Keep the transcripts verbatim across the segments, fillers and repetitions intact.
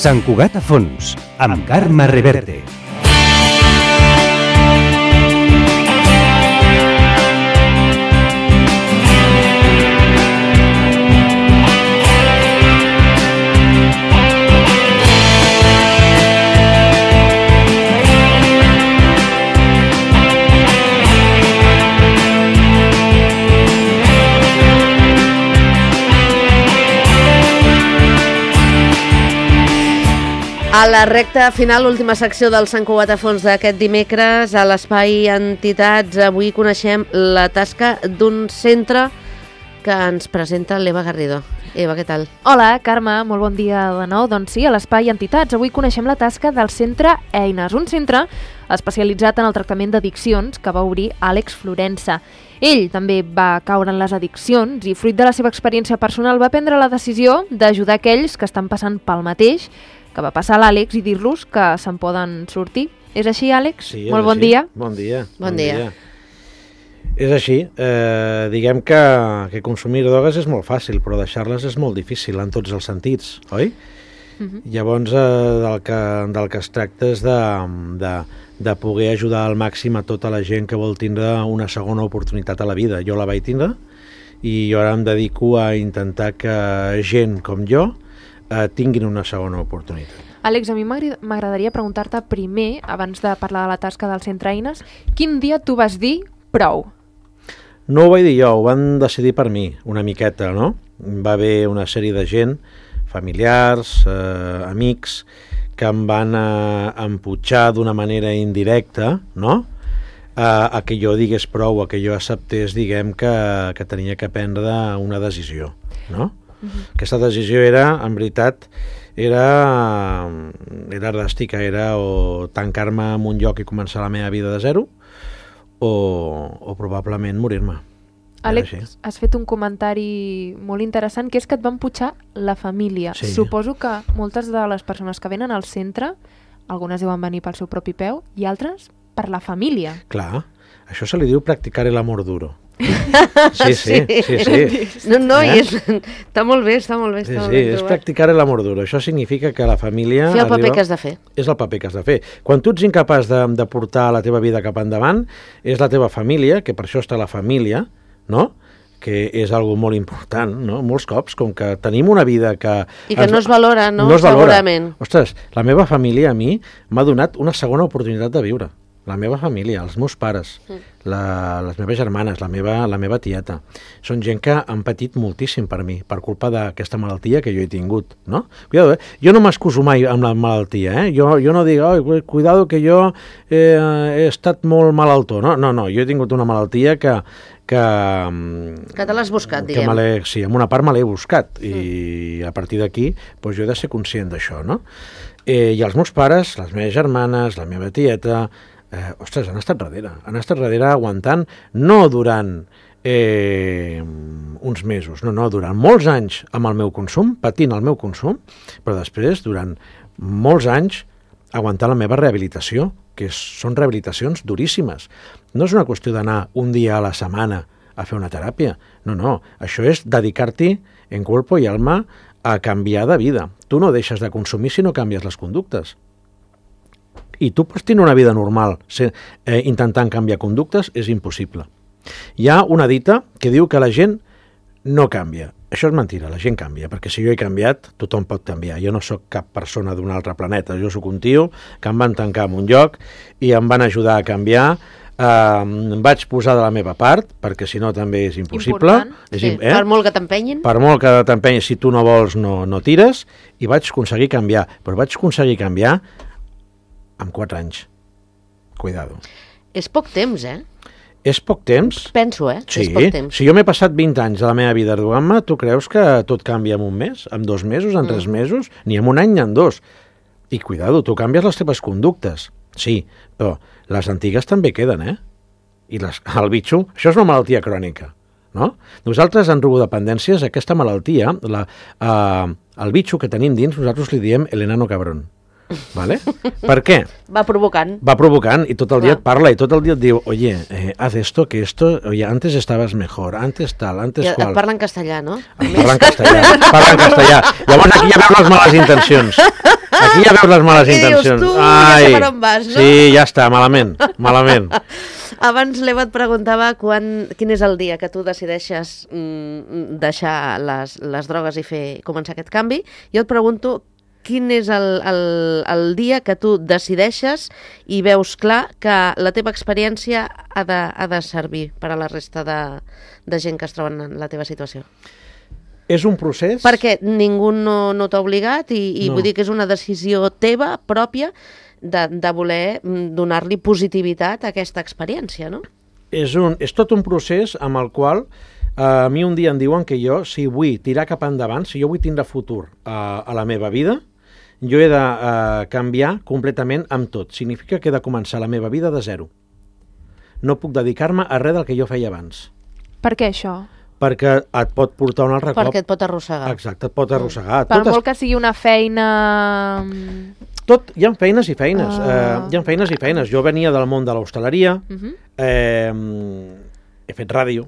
Sant Cugat a fons, amb Carme Reverte. A la recta final, última secció del Sant Cugat a fons d'aquest dimecres, a l'Espai Entitats, avui coneixem la tasca d'un centre que ens presenta l'Eva Garrido. Eva, què tal? Hola, Carme, molt bon dia de nou. Doncs sí, a l'Espai Entitats, avui coneixem la tasca del centre Eines, un centre especialitzat en el tractament d'addiccions que va obrir Àlex Florensa. Ell també va caure en les addiccions i, fruit de la seva experiència personal, va prendre la decisió d'ajudar aquells que estan passant pel mateix que va passar l'Àlex i dir-los que se'n poden sortir. És així, Àlex? Sí, molt bon així. dia. Bon dia. Bon, bon dia. dia. És així. Eh, diguem que, que consumir drogues és molt fàcil, però deixar-les és molt difícil en tots els sentits, oi? Uh-huh. Llavors, eh, del, que, del que es tracta és de, de, de poder ajudar al màxim a tota la gent que vol tindre una segona oportunitat a la vida. Jo la vaig tindre i jo ara em dedico a intentar que gent com jo Uh, tinguin una segona oportunitat. Àlex, a mi m'agradaria preguntar-te primer, abans de parlar de la tasca del centre Eines, quin dia tu vas dir prou? No ho vaig dir jo, ho van decidir per mi, una miqueta, no? Va haver una sèrie de gent, familiars, eh, amics, que em van eh, emputxar d'una manera indirecta, no?, a, a que jo digués prou, a que jo acceptés, diguem, que, que tenia que prendre una decisió, no? Uh-huh. Aquesta decisió era, en veritat, era, era dràstica, era o tancar-me en un lloc i començar la meva vida de zero o, o probablement morir-me. Àlex, has fet un comentari molt interessant, que és que et van putxar la família. Sí. Suposo que moltes de les persones que venen al centre, algunes deuen venir pel seu propi peu i altres per la família. Clar, això se li diu practicar l'amor duro. Sí, sí, sí, sí. No, no, eh? i és, està molt bé, està molt bé. Sí, està sí, molt ben és practicar l'amor duro. Això significa que la família... Fer el paper arriba... que has de fer. És el paper que has de fer. Quan tu ets incapaç de, de portar la teva vida cap endavant, és la teva família, que per això està la família, no?, que és algo molt important, no? Molts cops, com que tenim una vida que... I que ens... no es valora, no? no es valora. Segurament. Ostres, la meva família a mi m'ha donat una segona oportunitat de viure. La meva família, els meus pares, mm. la, les meves germanes, la meva, la meva tieta. Són gent que han patit moltíssim per mi, per culpa d'aquesta malaltia que jo he tingut, no? Cuidado, eh? Jo no m'excuso mai amb la malaltia, eh? Jo, jo no dic, oh, cuidado que jo eh, he estat molt malaltó. No, no, no, jo he tingut una malaltia que... Que, que te l'has buscat, que diguem. Sí, en una part me l'he buscat mm. i a partir d'aquí doncs jo he de ser conscient d'això, no? Eh, I els meus pares, les meves germanes, la meva tieta... Eh, ostres, han estat darrere, han estat darrere aguantant, no durant eh, uns mesos, no, no, durant molts anys amb el meu consum, patint el meu consum, però després, durant molts anys, aguantar la meva rehabilitació, que és, són rehabilitacions duríssimes. No és una qüestió d'anar un dia a la setmana a fer una teràpia, no, no, això és dedicar-t'hi en cuerpo i alma a canviar de vida. Tu no deixes de consumir si no canvies les conductes. I tu pots tenir una vida normal se, eh, intentant canviar conductes, és impossible. Hi ha una dita que diu que la gent no canvia. Això és mentira, la gent canvia, perquè si jo he canviat, tothom pot canviar. Jo no sóc cap persona d'un altre planeta, jo sóc un tio que em van tancar en un lloc i em van ajudar a canviar, eh, em vaig posar de la meva part, perquè si no també és impossible. És, sí, eh? Per molt que t'empenyin. Per molt que t'empenyin, si tu no vols, no, no tires, i vaig aconseguir canviar. Però vaig aconseguir canviar amb quatre anys. Cuidado. És poc temps, eh? És poc temps? Penso, eh? Sí. És poc temps. Si jo m'he passat vint anys de la meva vida drogant-me, tu creus que tot canvia en un mes? En dos mesos? En mm. tres mesos? Ni en un any ni en dos. I cuidado, tu canvies les teves conductes. Sí, però les antigues també queden, eh? I les, el bitxo, això és una malaltia crònica, no? Nosaltres en drogodependències, aquesta malaltia, la, eh, el bitxo que tenim dins, nosaltres li diem el enano cabrón. Vale? Per què? Va provocant. Va provocant i tot el dia Clar. et parla i tot el dia et diu, oye, eh, haz esto, que esto, oye, antes estabas mejor, antes tal, antes I et qual. parla en castellà, no? Et parla en castellà, parla en castellà. Llavors aquí ja veus les males intencions. Aquí ja veus les males I dius, intencions. tu ja sé per on vas, no? Sí, ja està, malament, malament. Abans l'Eva et preguntava quan, quin és el dia que tu decideixes mm, deixar les, les drogues i fer començar aquest canvi. Jo et pregunto quin és el, el, el dia que tu decideixes i veus clar que la teva experiència ha de, ha de servir per a la resta de, de gent que es troben en la teva situació. És un procés... Perquè ningú no, no t'ha obligat i, i No. vull dir que és una decisió teva, pròpia, de, de voler mm, donar-li positivitat a aquesta experiència, no? És, un, és tot un procés amb el qual eh, a mi un dia em diuen que jo, si vull tirar cap endavant, si jo vull tindre futur eh, a la meva vida, jo he de eh, canviar completament amb tot. Significa que he de començar la meva vida de zero. No puc dedicar-me a res del que jo feia abans. Per què això? Perquè et pot portar un altre cop. Perquè et pot arrossegar. Exacte, et pot arrossegar. Per Tot, molt que sigui una feina... tot, hi ha feines i feines. Ah. Eh, hi ha feines i feines. Jo venia del món de l'hostaleria, Uh -huh. eh, he fet ràdio,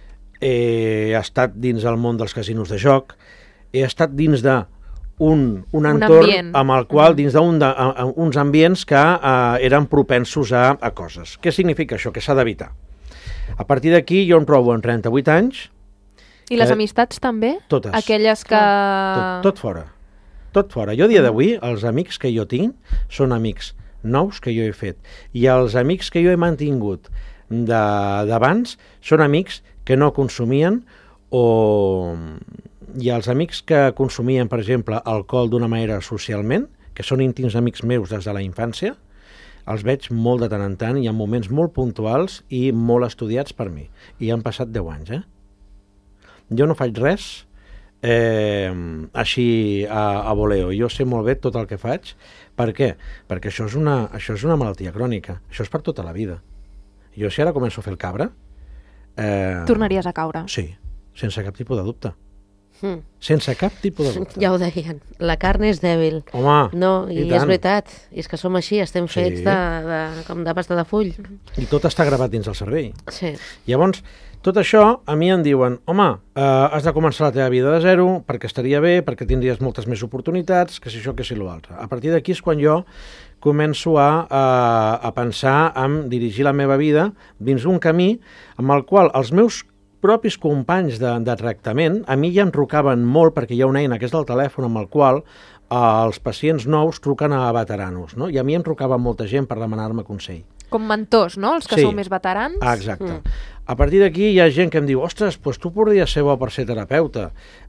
he estat dins el món dels casinos de joc, he estat dins de un, un entorn ambient. amb el qual, dins d'uns ambients que eh, eren propensos a, a coses. Què significa això? Que s'ha d'evitar. A partir d'aquí jo em trobo en trenta-vuit anys, I les Eh, amistats també? totes. Aquelles que... tot, tot fora. Tot fora. Jo a dia d'avui, els amics que jo tinc són amics nous que jo he fet. I els amics que jo he mantingut de- d'abans són amics que no consumien o... I els amics que consumien, per exemple, alcohol d'una manera socialment, que són íntims amics meus des de la infància, els veig molt de tant en tant i en moments molt puntuals i molt estudiats per mi. I han passat deu anys, eh? Jo no faig res eh, així a, a voleo. Jo sé molt bé tot el que faig. Per què? Perquè això és, una, això és una malaltia crònica. Això és per tota la vida. Jo si ara començo a fer el cabra... Eh, Tornaries a caure. Sí, sense cap tipus de dubte. Mm. Sense cap tipus de dubte. Ja ho deien, la carn és dèbil. Home, No, i, i és tant. veritat, i és que som així, estem Sí. fets de, de, com de pasta de full. I tot està gravat dins el cervell. Sí. Llavors, tot això, a mi em diuen, home, eh, has de començar la teva vida de zero, perquè estaria bé, perquè tindries moltes més oportunitats, que si això, que si l'altre. A partir d'aquí és quan jo començo a, a, a pensar en dirigir la meva vida dins un camí amb el qual els meus propis companys de, de tractament a mi ja em trucaven molt, perquè hi ha una eina que és del telèfon amb el qual eh, els pacients nous truquen a veteranos, no? I a mi em trucava molta gent per demanar-me consell. Com mentors, no? Els que Sí. sou més veterans. Ah, exacte. Mm. A partir d'aquí hi ha gent que em diu, ostres, doncs tu podries ser bo per ser terapeuta,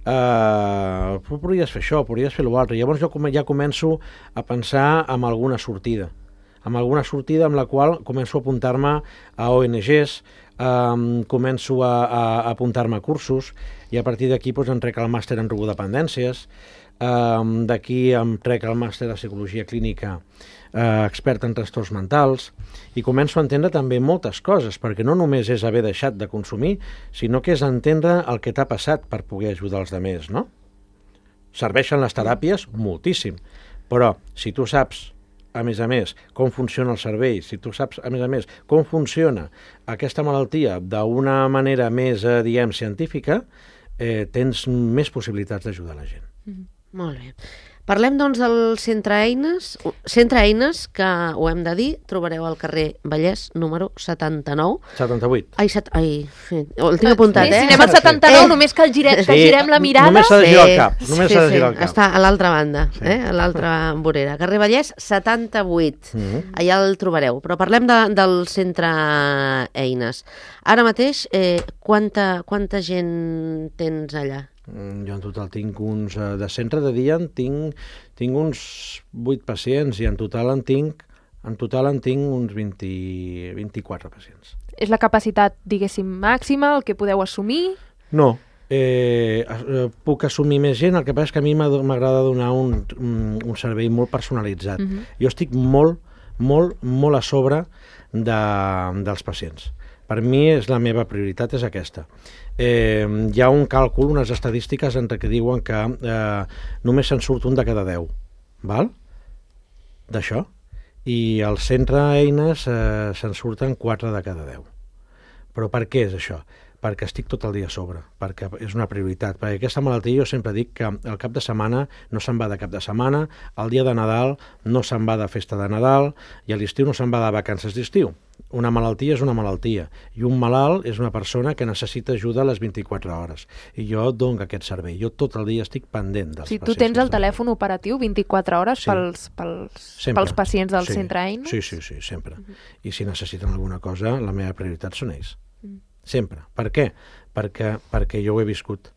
uh, tu podries fer això, podries fer l'altre. Llavors jo com, ja començo a pensar en alguna sortida, amb alguna sortida amb la qual començo a apuntar-me a O N Ges, um, començo a, a, a apuntar-me a cursos, i a partir d'aquí doncs, em trec el màster en drogodependències, um, d'aquí em trec el màster de psicologia clínica eh, expert en trastorns mentals, i començo a entendre també moltes coses, perquè no només és haver deixat de consumir, sinó que és entendre el que t'ha passat per poder ajudar els altres, no? Serveixen les teràpies moltíssim, però si tu saps, a més a més, com funciona el cervell, si tu saps, a més a més, com funciona aquesta malaltia d'una manera més, eh, diguem, científica, eh, tens més possibilitats d'ajudar la gent. Mm-hmm. Molt bé. Parlem, doncs, del Centre Eines, Centre Eines, que ho hem de dir, trobareu al carrer Vallès, número setanta-nou. setanta-vuit. Ai, set... Ai, sí. El tinc apuntat, Sí, eh? si anem al setanta-nou, Eh. només que, el gire... que Sí, girem la mirada... només s'ha de girar el cap, només sí, s'ha de sí, girar el cap. està a l'altra banda, Sí. eh? a l'altra vorera. Carrer Vallès, setanta-vuit. Mm-hmm. Allà el trobareu. Però parlem de, del Centre Eines. Ara mateix, eh, quanta, quanta gent tens allà? Mm, Jo en total tinc uns... eh, De centre de dia en tinc, tinc uns vuit pacients i en total en tinc, en total en tinc uns vint, vint-i-quatre pacients. És la capacitat, diguéssim, màxima, el que podeu assumir? No, eh, eh, puc assumir més gent, el que passa és que a mi m'ha- m'agrada donar un, un, un servei molt personalitzat. Mhm. Jo estic molt, molt, molt a sobre de, dels pacients. Per mi és la meva prioritat és aquesta. Eh, hi ha un càlcul, unes estadístiques entre que diuen que eh, només se'n surt un de cada deu. Val? d'això, i al centre Eines eh, se'n surten quatre de cada deu. Però per què és això? Perquè estic tot el dia a sobre, perquè és una prioritat, perquè aquesta malaltia jo sempre dic que el cap de setmana no se'n va de cap de setmana, el dia de Nadal no se'n va de festa de Nadal i a l'estiu no se'n va de vacances d'estiu. Una malaltia és una malaltia i un malalt és una persona que necessita ajuda a les vint-i-quatre hores i jo dono aquest servei, jo tot el dia estic pendent dels Sí, pacients. tu tens el telèfon operatiu vint-i-quatre hores Sí. pels, pels, Sempre. pels pacients del Sí. centre Eines? Sí, sí, sí, sempre. I si necessiten alguna cosa, la meva prioritat són ells. Sempre. Per què? Perquè, perquè jo ho he viscut.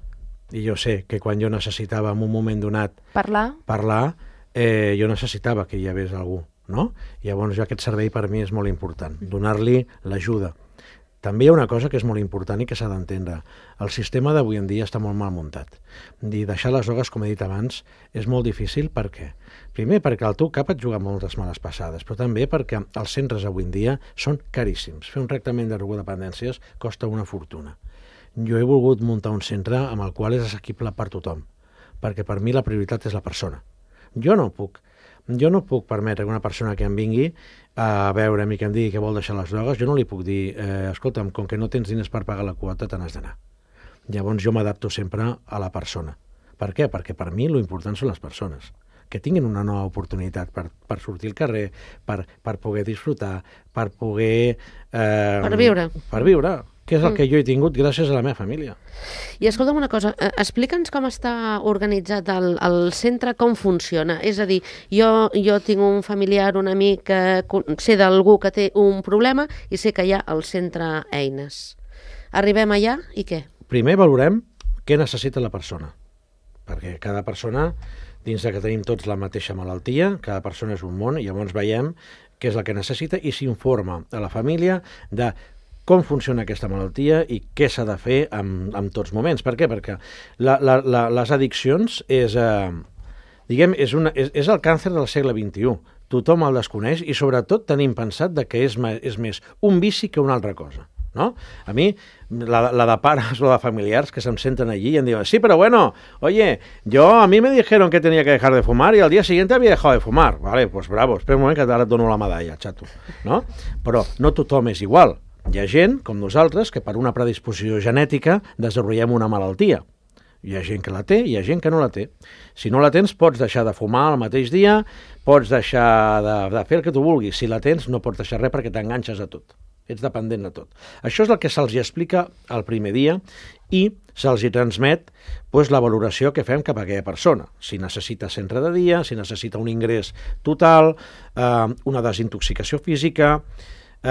I jo sé que quan jo necessitava en un moment donat Parlar? parlar, eh, jo necessitava que hi hagués algú, no? I llavors jo aquest servei per mi és molt important, donar-li l'ajuda. També hi ha una cosa que és molt important i que s'ha d'entendre. El sistema d'avui en dia està molt mal muntat. I deixar les drogues, com he dit abans, és molt difícil. Per què? Primer, perquè el teu cap et juga moltes males passades, però també perquè els centres avui en dia són caríssims. Fer un tractament de drogodependències costa una fortuna. Jo he volgut muntar un centre amb el qual és assequible per tothom, perquè per mi la prioritat és la persona. Jo no puc Jo no puc permetre que una persona que em vingui a veure'm i que em digui que vol deixar les drogues, jo no li puc dir, eh, escolta'm, com que no tens diners per pagar la quota, te n'has d'anar. Llavors jo m'adapto sempre a la persona. Per què? Perquè per mi l'important són les persones, que tinguin una nova oportunitat per, per sortir al carrer, per, per poder disfrutar, per poder... Eh, Per viure. Per viure, que és el que jo he tingut gràcies a la meva família. I escolta'm una cosa, eh, explica'ns com està organitzat el, el centre, com funciona. És a dir, jo, jo tinc un familiar, un amic, que sé d'algú que té un problema i sé que hi ha el centre Eines. Arribem allà i què? Primer valorem què necessita la persona, perquè cada persona, dins de que tenim tots la mateixa malaltia, cada persona és un món, i llavors veiem què és el que necessita i s'informa a la família de com funciona aquesta malaltia i què s'ha de fer en, en tots moments. Per què? Perquè la, la, la, les addiccions és, eh, diguem, és, una, és, és el càncer del segle vint-i-u. Tothom el desconeix i sobretot tenim pensat de que és, és més un vici que una altra cosa. ¿No? A mí, la, la de pares o de familiares que se senten allí y diuen, sí, pero bueno, oye, yo a mí me dijeron que tenía que dejar de fumar y al día siguiente había dejado de fumar. Vale, pues bravo, espera un moment que ara et dono la medalla, xato. No? Però no tothom és igual. Hi ha gent, com nosaltres, que per una predisposició genètica desenvolupem una malaltia. Hi ha gent que la té, hi ha gent que no la té. Si no la tens, pots deixar de fumar el mateix dia, pots deixar de, de fer el que tu vulguis. Si la tens, no pots deixar res perquè t'enganxes a tot. Ets dependent de tot. Això és el que se'ls explica el primer dia i se'ls transmet pues, la valoració que fem cap a aquella persona. Si necessita centre de dia, si necessita un ingrés total, eh, una desintoxicació física. Eh,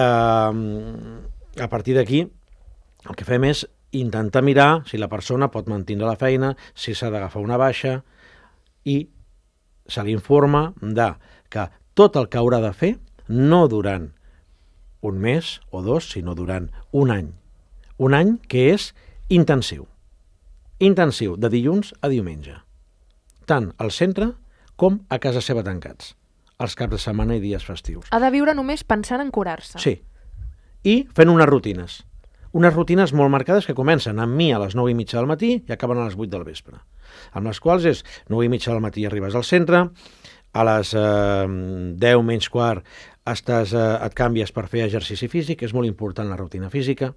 a partir d'aquí, el que fem és intentar mirar si la persona pot mantenir la feina, si s'ha d'agafar una baixa, i se l'informa de que tot el que haurà de fer, no durant un mes o dos, sinó durant un any. Un any que és intensiu. Intensiu, de dilluns a diumenge. Tant al centre com a casa seva tancats. Els caps de setmana i dies festius. Ha de viure només pensant en curar-se. Sí. I fent unes rutines. Unes rutines molt marcades que comencen amb mi a les nou i mitja del matí i acaben a les vuit del vespre. Amb les quals és nou i mitja del matí arribes al centre, a les eh, deu menys quart estàs, eh, et canvies per fer exercici físic, és molt important la rutina física.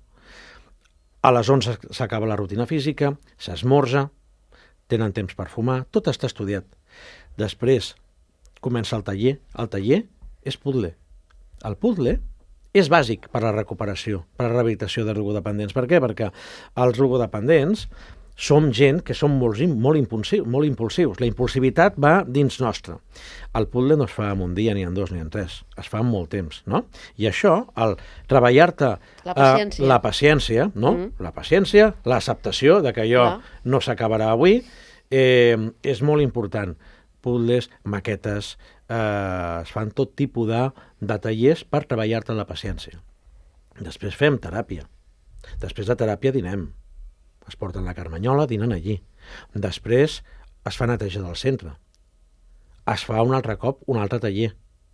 A les onze s'acaba la rutina física, s'esmorza, tenen temps per fumar, tot està estudiat. Després comença el taller. El taller és puzzle. El puzzle és bàsic per a la recuperació, per a la rehabilitació de drogodependents. Per què? Perquè els drogodependents som gent que som molt, molt, impulsius, molt impulsius. La impulsivitat va dins nostre. El puzzle no es fa en un dia, ni en dos, ni en tres. Es fa en molt temps, no? I això, el treballar-te La paciència. Eh, la paciència, no? Mm. La paciència, l'acceptació de que allò Clar. no s'acabarà avui, eh, és molt important. Puzzles, maquetes, eh, es fan tot tipus de, de tallers per treballar-te la paciència. Després fem teràpia. Després de teràpia dinem. Es porten la carmanyola, dinen allí. Després es fa neteja del centre. Es fa un altre cop un altre taller.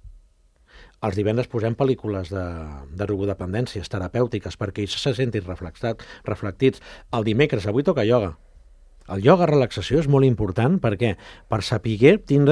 Els divendres posem pel·lícules de, de drogodependències terapèutiques perquè ells se sentin reflectits. El dimecres avui toca ioga. El ioga relaxació és molt important perquè per saber tindre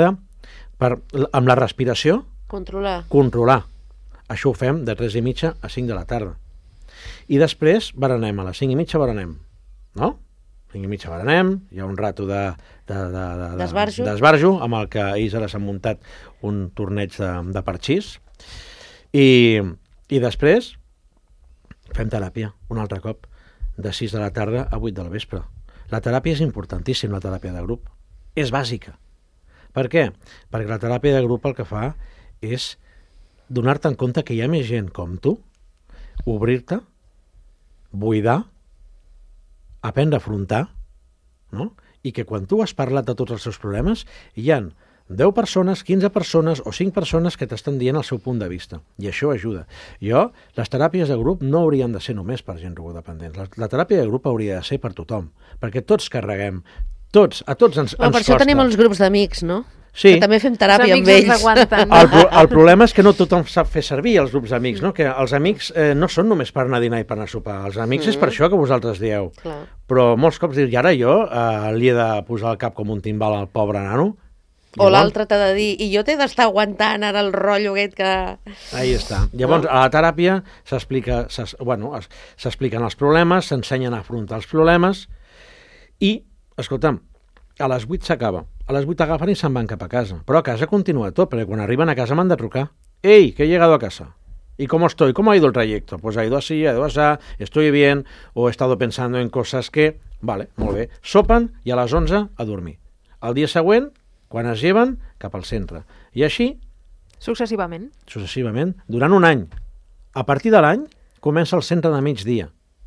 Per, amb la respiració, Controlar. controlar. Això ho fem de tres i mitja a cinc de la tarda. I després berenem, a les cinc i mitja berenem, no? cinc i mitja berenem, hi ha un rato de, de, de, de, de, D'esbarjo. d'esbarjo, amb el que ells ara s'han muntat un torneig de, de parxís, i, i després fem teràpia, un altre cop, de sis de la tarda a vuit del vespre. La teràpia és importantíssima, la teràpia de grup. És bàsica. Per què? Perquè la teràpia de grup el que fa és donar-te en compte que hi ha més gent com tu, obrir-te, buidar, aprendre a afrontar, no? I que quan tu has parlat de tots els seus problemes, hi ha deu persones, quinze persones o cinc persones que t'estan dient el seu punt de vista. I això ajuda. Jo, les teràpies de grup no haurien de ser només per gent drogodependent. La, la teràpia de grup hauria de ser per tothom, perquè tots carreguem, tots, a tots ens, Però ens per això costa. tenim els grups d'amics, no? Sí. Que també fem teràpia Els amb amics ens ells. aguanten. El, pro el problema és que no tothom sap fer servir els grups d'amics, no? Que els amics eh, no són només per anar a dinar i per anar a sopar. Els amics mm. és per això que vosaltres dieu. Clar. Però molts cops dius, i ara jo eh, li he de posar el cap com un timbal al pobre nano? O l'altre t'ha de dir, i jo t'he d'estar aguantant ara el rotllo aquest que... Ahí està. Llavors, a la teràpia s'explica, bueno, s'expliquen els problemes, s'ensenyen a afrontar els problemes i, escolta'm, a les vuit s'acaba. A les vuit agafen i se'n van cap a casa. Però a casa continua tot, perquè quan arriben a casa m'han de trucar. Ei, que he llegado a casa. ¿Y cómo estoy? ¿Cómo ha ido el trayecto? Pues ha ido así, ha ido así, estoy bien, o he estado pensando en cosas que... Vale, molt bé. Sopen i a les onze a dormir. El dia següent, quan es lleven, cap al centre. I així, Successivament. successivament, durant un any. A partir de l'any, comença el centre de migdia,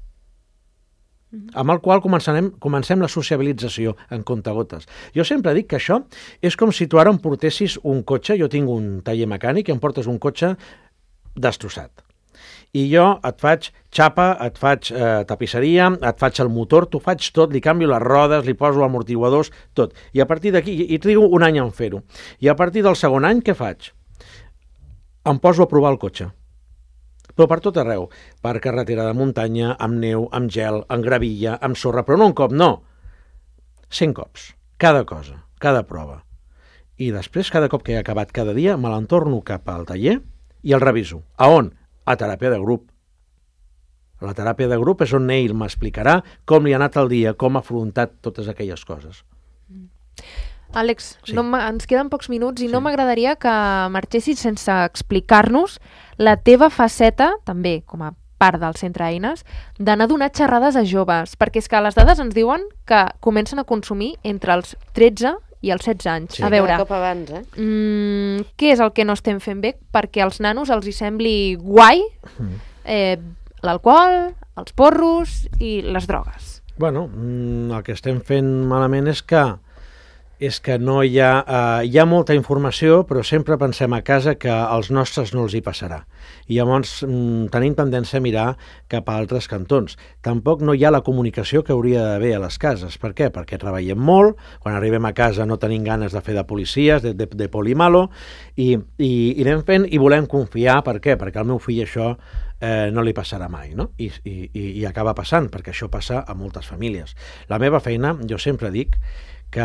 amb el qual començarem, comencem la sociabilització en comptagotes. Jo sempre dic que això és com si tu ara em portessis un cotxe, jo tinc un taller mecànic i em portes un cotxe destrossat. I jo et faig xapa, et faig eh, tapisseria, et faig el motor, t'ho faig tot, li canvio les rodes, li poso amortiguadors, tot. I a partir d'aquí, i trigo un any en fer-ho. I a partir del segon any, què faig? Em poso a provar el cotxe. Però per tot arreu, per carretera de muntanya, amb neu, amb gel, amb gravilla, amb sorra, però no un cop, no. Cent cops, cada cosa, cada prova. I després, cada cop que he acabat cada dia, me l'entorno cap al taller i el reviso. A on? A teràpia de grup. La teràpia de grup és on ell m'explicarà com li ha anat el dia, com ha afrontat totes aquelles coses. Àlex, Sí. no ens queden pocs minuts i Sí. no m'agradaria que marxessis sense explicar-nos la teva faceta, també com a part del Centre Eines, d'anar a donar xerrades a joves, perquè és que les dades ens diuen que comencen a consumir entre els tretze i els setze anys. Sí. A veure, Cada cop abans, eh? mm, què és el que no estem fent bé perquè als nanos els hi sembli guai eh, l'alcohol, els porros i les drogues? Bueno, mm, el que estem fent malament és que és que no hi ha, eh, hi ha molta informació, però sempre pensem a casa que als nostres no els hi passarà. I llavors mm, tenim tendència a mirar cap a altres cantons. Tampoc no hi ha la comunicació que hauria d'haver a les cases. Per què? Perquè treballem molt, quan arribem a casa no tenim ganes de fer de policies, de, de, de polimalo, i, i, i anem fent i volem confiar. Per què? Perquè al meu fill això eh, no li passarà mai, no? I, i, i acaba passant, perquè això passa a moltes famílies. La meva feina, jo sempre dic que,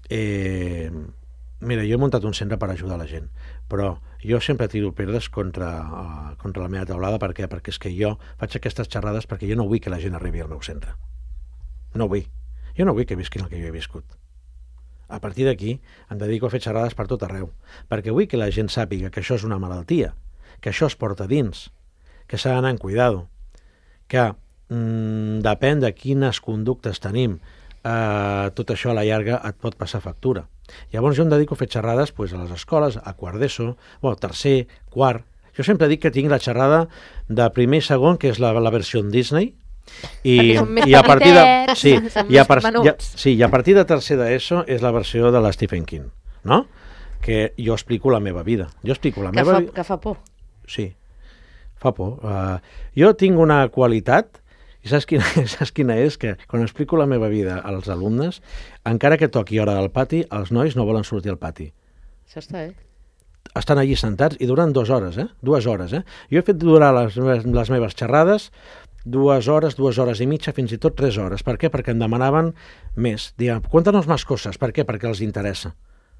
eh, mira, jo he muntat un centre per ajudar la gent, però jo sempre tiro pedres contra, uh, contra la meva teulada. Per què? Perquè és que jo faig aquestes xerrades perquè jo no vull que la gent arribi al meu centre. No vull. Jo no vull que visquin el que jo he viscut. A partir d'aquí em dedico a fer xerrades per tot arreu, perquè vull que la gent sàpiga que això és una malaltia, que això es porta dins, que s'ha d'anar en cuidado, que mm, depèn de quines conductes tenim, Uh, tot això a la llarga et pot passar factura. Llavors jo em dedico a fer xerrades pues, a les escoles, a quart d'ESO, bueno, tercer, quart. Jo sempre dic que tinc la xerrada de primer i segon, que és la, la versió en Disney, i, Perquè són més i a partir de petitets, sí, són i a, més par, ja, menuts. sí, i a partir de tercer d'ESO és la versió de la Stephen King, no? Que jo explico la meva vida. Jo explico la Que meva fa, vida. que fa por. Sí, fa por. Uh, jo tinc una qualitat. I saps quina, saps quina és? Que quan explico la meva vida als alumnes, encara que toqui hora del pati, els nois no volen sortir al pati. Això està, eh? Estan allí sentats i duren dues hores, eh? Dues hores, eh? Jo he fet durar les meves, les meves xerrades dues hores, dues hores i mitja, fins i tot tres hores. Per què? Perquè em demanaven més. Diem, cuéntanos más cosas. Per què? Perquè els interessa.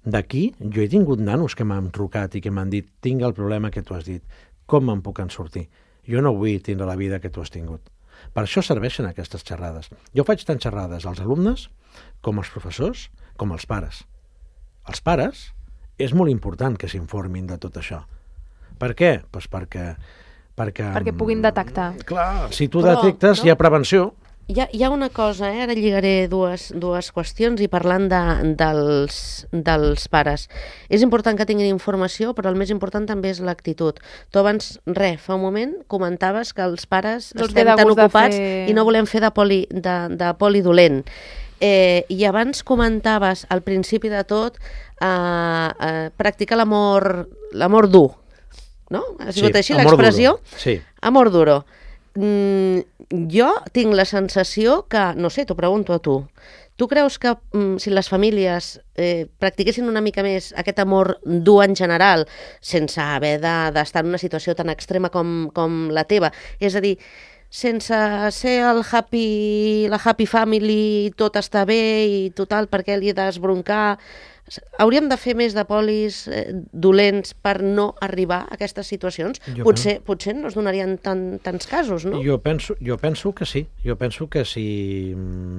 d'aquí, jo he tingut nanos que m'han trucat i que m'han dit tinc el problema que tu has dit, com me'n puc en sortir? Jo no vull tindre la vida que tu has tingut. Per això serveixen aquestes xerrades. Jo faig tant xerrades als alumnes, com als professors, com als pares. Els pares és molt important que s'informin de tot això. Per què? Pues perquè, perquè... Perquè puguin detectar. Clar, si tu Però, detectes, no? hi ha prevenció. Hi ha, hi ha una cosa, eh? Ara lligaré dues, dues qüestions i parlant de, dels, dels pares. És important que tinguin informació, però el més important també és l'actitud. Tu abans, res, fa un moment, comentaves que els pares No els estem ve de tan gust de ocupats fer- i no volem fer de poli, de, de poli dolent. Eh, I abans comentaves, al principi de tot, eh, eh, practicar l'amor l'amor dur. No? Ha sigut Sí, així amor l'expressió? duro. Sí. Amor duro. Mm, jo tinc la sensació que, no sé, t'ho pregunto a tu, tu creus que mm, si les famílies eh, practiquessin una mica més aquest amor dur en general, sense haver de- d'estar en una situació tan extrema com, com la teva, és a dir, sense ser el happy, la happy family, tot està bé i total, per què li he d'esbroncar? Hauríem de fer més de polis eh, dolents per no arribar a aquestes situacions? Jo Potser, potser no es donarien tan, tants casos, no? Jo penso, jo penso que sí. Jo penso que si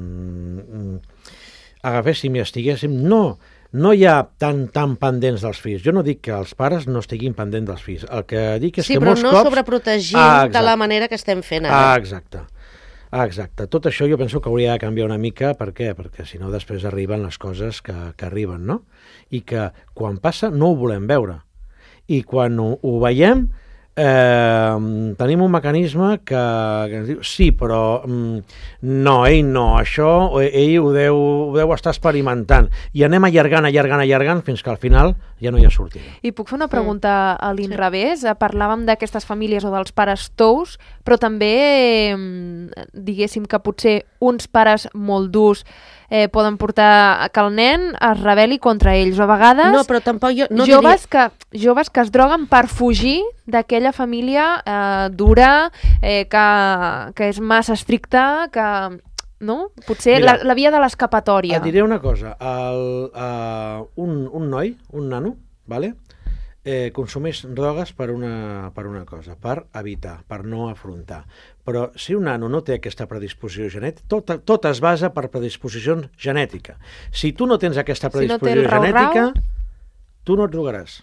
mm, agaféssim i estiguéssim... No, no hi ha tan, tan pendents dels fills. Jo no dic que els pares no estiguin pendents dels fills. El que dic és Sí, que però molts no cops... sobreprotegint Ah, de la exacte. manera que estem fent Ah, ara. exacte. Ah, exacte. Tot això jo penso que hauria de canviar una mica. Per què? Perquè si no després arriben les coses que, que arriben, no? I que quan passa no ho volem veure. I quan ho, ho veiem eh, tenim un mecanisme que, que ens diu sí, però mm, no, ell no, això ell ho deu, ho deu estar experimentant. I anem allargant, allargant, allargant fins que al final ja no hi ha sortida. I puc fer una pregunta a l'inrevés? Sí. Parlàvem d'aquestes famílies o dels pares tous, però també eh, diguéssim que potser uns pares molt durs eh, poden portar que el nen es rebel·li contra ells. O a vegades No, però tampoc jo... No joves, que, joves que es droguen per fugir d'aquella família eh, dura, eh, que, que és massa estricta, que... No? Potser Mira, la, la via de l'escapatòria. Et diré una cosa. El, uh, un, un noi, un nano, vale? eh, consumeix drogues per una, per una cosa, per evitar, per no afrontar. Però si un nano no té aquesta predisposició genètica, tot, tot es basa per predisposició genètica. Si tu no tens aquesta predisposició Si no té el genètica, rau-rau, tu no et drogaràs.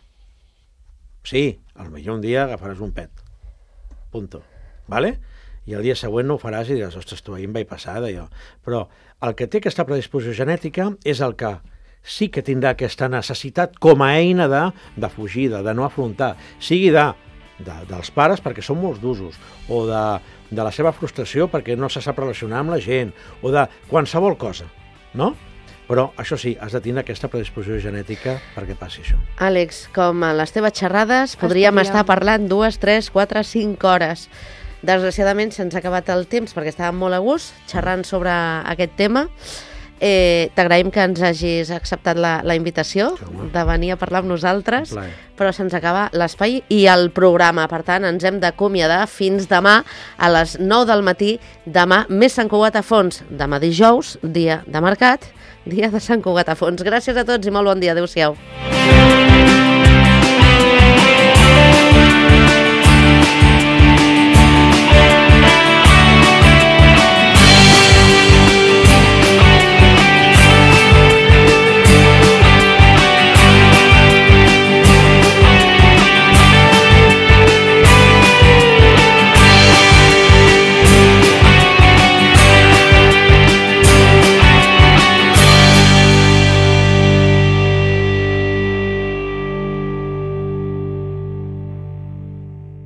Sí, potser un dia agafaràs un pet. Punto. Vale? I el dia següent no ho faràs i diràs, ostres, tu ahir em vaig passar d'allò. Però el que té aquesta predisposició genètica és el que sí que tindrà aquesta necessitat com a eina de, de fugida, de no afrontar, sigui de, de, dels pares perquè són molts d'usos, o de, de la seva frustració perquè no se sap relacionar amb la gent, o de qualsevol cosa, no? Però, això sí, has de tindre aquesta predisposició genètica perquè passi això. Àlex, com a les teves xerrades, podríem Estaríem- estar parlant dues, tres, quatre, cinc hores. Desgraciadament se'ns ha acabat el temps perquè estàvem molt a gust xerrant sobre aquest tema. Eh, T'agraïm que ens hagis acceptat la, la invitació Sí, home. de venir a parlar amb nosaltres, Un plaer. però se'ns acaba l'espai i el programa. Per tant, ens hem d'acomiadar fins demà a les nou del matí. Demà, més Sant Cugat a fons. Demà dijous, dia de mercat, dia de Sant Cugat a fons. Gràcies a tots i molt bon dia. Adéu-siau.